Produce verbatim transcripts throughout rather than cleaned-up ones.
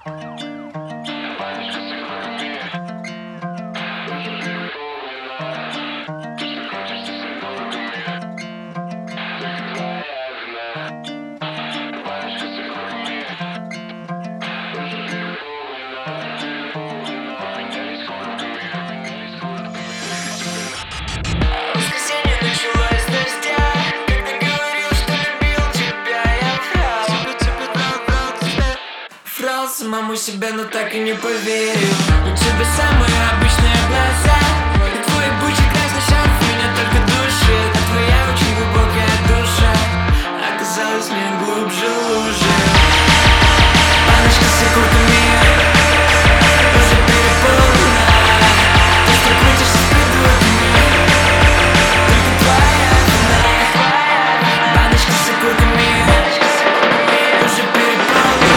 Самому себе, но так и не поверил. У тебя самые обычные глаза, и твой бычий красный шарф меня только душит. А твоя очень глубокая душа оказалась не глубже лужи. Баночка с окурками уже переполнена. Ты что крутишься с придурками, только твоя вина. Баночка с окурками уже переполнена.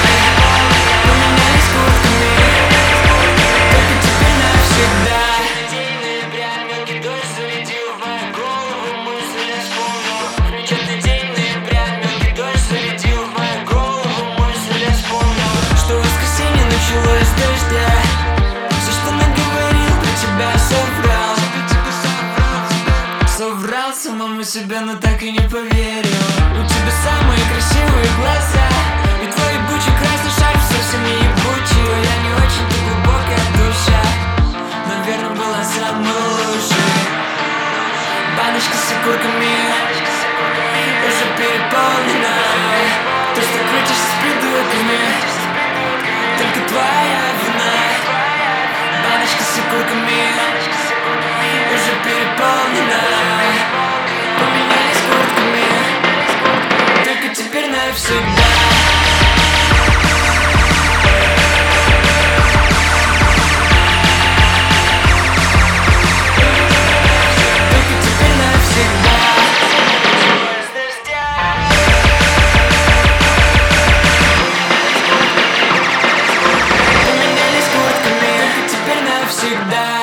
Началось с дождя. Все, что наговорил про тебя, соврал. Соврал самому себе, но так и не поверил. У тебя самые красивые глаза, и твой ебучий красный шарф совсем не ебучий. Я не очень-то глубокая душа, наверное, была самой лучшей. Баночка с окурками уже переполнена. Ты что крутишься с придурками, только твоя вина. Баночка с окурками уже переполнена. Поменялись куртками, только теперь навсегда. Всегда.